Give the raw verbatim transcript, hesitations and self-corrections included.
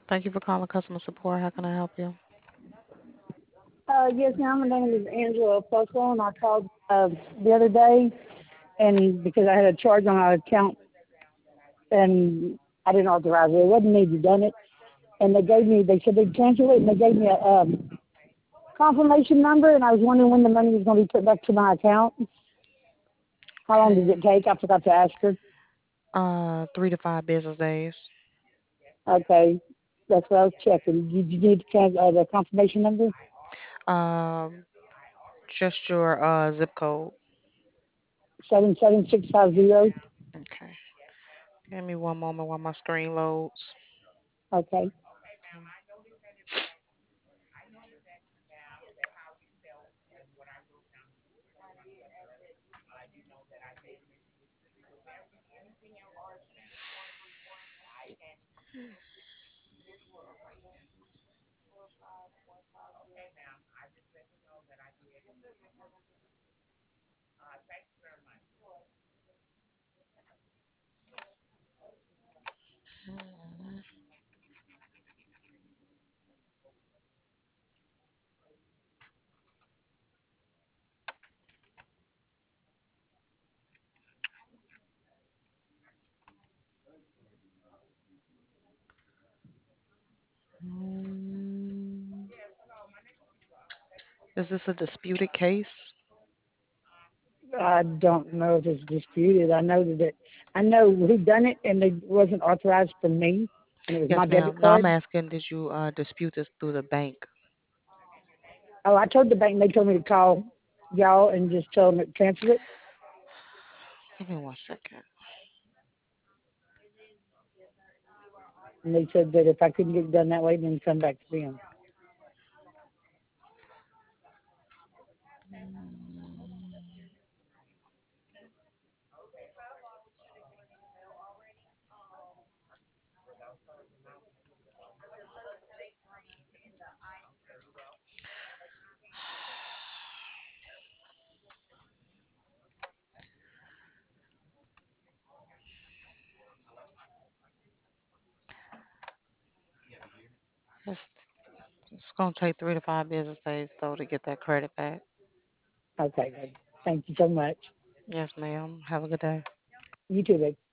Thank you for calling customer support. How can I help you? Uh, yes, ma'am. My name is Angela Fussell, and I called uh, the other day, and because I had a charge on my account, and I didn't authorize it. It wasn't me who done it, and they gave me. They said they'd cancel it, and they gave me a um, confirmation number, and I was wondering when the money was going to be put back to my account. How long does it Okay. take? I forgot to ask her. Uh, three to five business days. Okay, that's what I was checking. Did you need to can- uh, the confirmation number? Um, just your uh zip code. Seven seven six five zero. Okay. Give me one moment while my screen loads. Okay. Mm, is this a disputed case? I don't know if it's disputed. I know that it, I know who done it, and it wasn't authorized for me, and it was my Yes, debit ma'am. Now I'm card. asking, did you uh dispute this through the bank? Oh, I told the bank, and they told me to call y'all and just tell them to cancel it. Give me one second. And they said that if I couldn't get it done that way, then come back to them. It's it's gonna take three to five business days though to get that credit back. Okay, good. Thank you so much. Yes, ma'am. Have a good day. You too, babe.